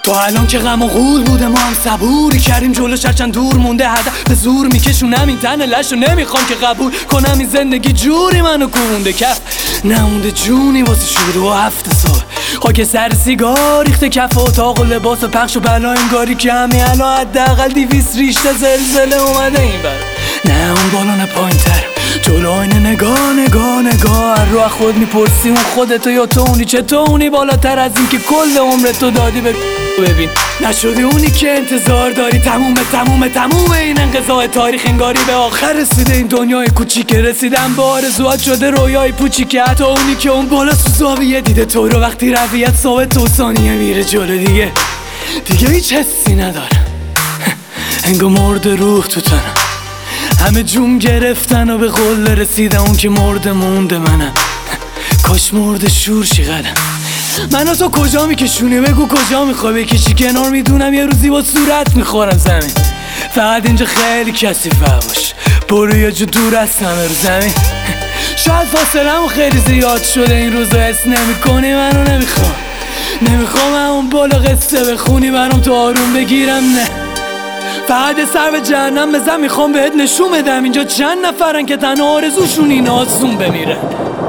تا الان که غم و غول بوده ما هم صبوری کردیم جلوش هرچند دور مونده هدف به زور میکشونم این تن لشو نمیخوام که قبول کنم این زندگی جوری منو کونده کف نمونده جونی واسه شروع و 7 سال خاک سر سیگار ریخته کف اتاق و لباس و پخش و بلا انگاری که همین الان حداقل 200 ریشته زلزله اومده این بر نه اون بالا نه پایین تر جلو آینه نگاه رو خود میپرسی اون خودتو یا تو اونی چه تو اونی بالاتر از این که کل عمرتو دادی به ببین نشدی اونی که انتظار داری تمومه این انقضاء تاریخ انگاری به آخر رسیده این دنیای کوچیک رسیدن به آرزوات شده رویای پوچیک حتی اونی که اون بالا سوزاویه دیده تو رو وقتی رویت ثابت و ثانیه میره جلو دیگه هیچ حسی نداره انگار مرد روح تو تنم همه جون گرفتن و به قله رسیدن اون که مرده مونده منم کاش مرده شور شی قدم من و تو کجا میکشونی بگو کجا میخوای بکشی کنار میدونم یه روزی با صورت میخورم زمین فقط اینجا خیلی کثیف باش برو یه جو دور از همه رو زمین شاید فاصله‌مون خیلی زیاد شده این روزا حس نمی‌کنی منو نمیخوام همون بالا قصه بخونی برام تو آروم بگیرم نه فقط سر به جهنم بزن میخوام بهت نشون بدم اینجا چند نفرن که تنها آرزوشون این آسون بمیرن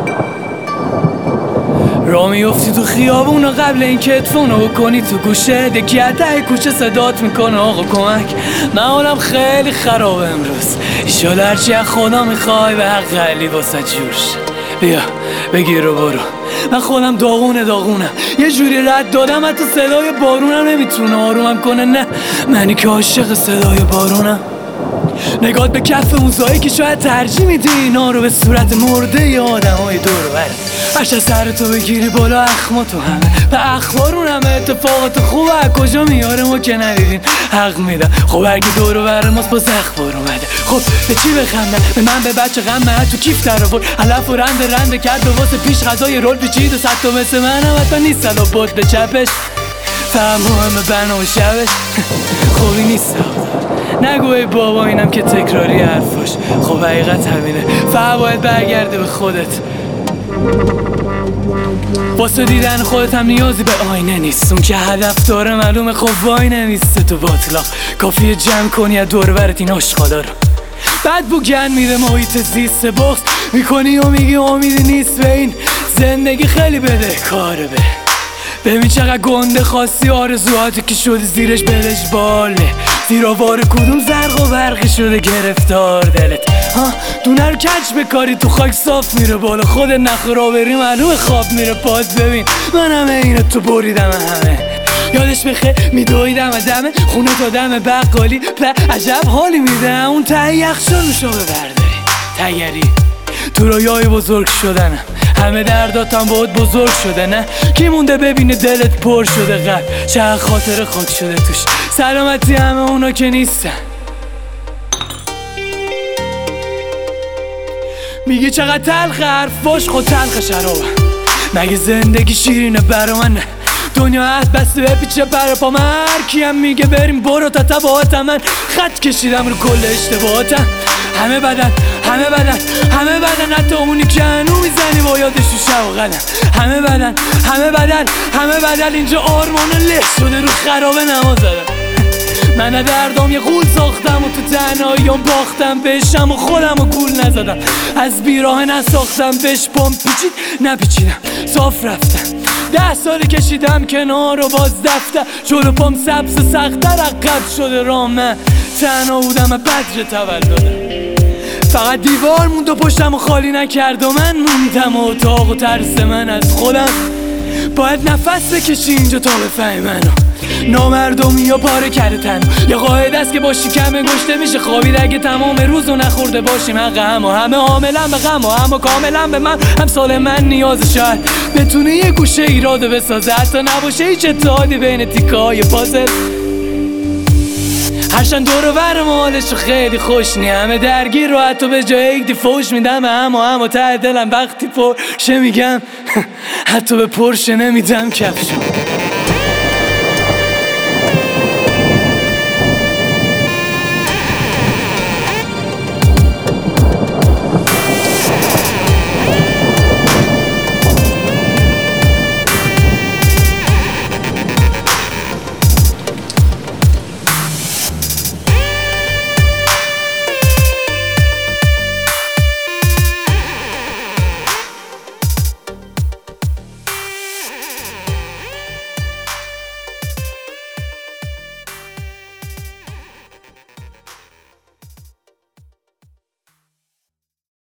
را میفتی تو خیابون و قبل این که ادفونو بکنی تو گوشه دکی ته کوچه صدات میکنه آقا کمک من حالم خیلی خرابه امروز ایشالا هرچی از خدا میخوای به حق علی واسه جورش بیا بگیر و برو من خودم داغونم یه جوری رد دادم حتی صدای بارونم نمیتونه آرومم کنه نه منی که عاشق صدای بارونم نگات به کف موزایی که شاید ترجیح میدی اینا رو به صورت مرده ی آدم های دور بره هرچه سر تو بگیری بالا اخما تو همه به اخبارون همه اتفاقات خوبه از کجا میاره ما که ندیدین حق میدم خب اگه دور بره ماست باز اخبار اومده خب به چی بخندم به من به بچه غم من تو کیف در آورد علف و رنده کرد و واسه پیش غذای رول پیچید و صد تا مثل منم حتی نیست و بود به چپش فهم همه برنامه شبش خوبی نیست نگو ای بابا اینم که تکراری حرفاش خب حقیقت همینه فقط باید برگرده به خودت واسه دیدن خودت هم نیازی به آینه نیست اون که هدف داره معلومه خب وای نمیسته تو باطلاق کافیه جمع کنی از دور برت این عشقالا رو بعد بو گن میده محیط زیست بغض میکنی و میگی امیدی نیست به این زندگی خیلی بده کاره به ببین چقدر گنده خواستی آرزوهاتی که شده زیرش بلش باله زیراوار کدوم زرق و برقی شده گرفتار دلت دونه رو کج بکاری تو خاک صاف میره بالا خود نخورا بری معلومه خواب میره پاس ببین من همه اینو تو بریدم همه یادش بخیر میدویدم و دمه خونه تا دم بقالی به عجب حالی میده اون ته یخشانوشو ببرداری تگری تو رویای بزرگ شدنم همه درداتم باید بزرگ شده نه کی مونده ببینه دلت پر شده قلب چه خاطر خاک شده توش سلامتی همه اونا که نیستن میگی چقدر تلخ حرفاش خود تلخ شرابم مگه زندگی شیرینه برا من نه دنیا عهد بسته بپیچه برا پا من هر کیم میگه بریم برو تا تباهاتم من خط کشیدم رو کل اشتباهاتم همه بدن حتی اونی که هنو میزنی با یادش تو شب و قدم همه بدن اینجا آرمان له شده رو خرابه نماز زدم من دردام یه غول ساختم و تو تنهاییام باختم بهشم و خودم و گول نزدم از بیراه نساختم بهش پام پیچید نپیچیدم صاف رفتم 10 سال کشیدم کنار و باز دفتر جلو پام سبز و سخت‌تر عقب شده راه من تنها بودم بدر تولدم فقط دیوار موند و پشتم و خالی نکرد و من موندم و اتاق و ترس من از خودم باید نفس بکشی اینجا تا بفهمی منو نامردمی یا پاره کرده تنو یه قاعده است که باشی کمه گشته میشه خوابید اگه تمام روزو نخورده باشیم حق همه عاملا به غم و همه کاملا به من همسال من نیاز شاید بتونه یه گوشه ایراده بسازه حتی نباشه هیچ اتحادی بین تیکه های پازل هرچند دور و بر مالشو خیلی خوش نی همه درگیر رو حتی به جای یک دی فوش میدم اما ته دلم وقتی پرشه میگم حتی به پرشه نمیدم کفشو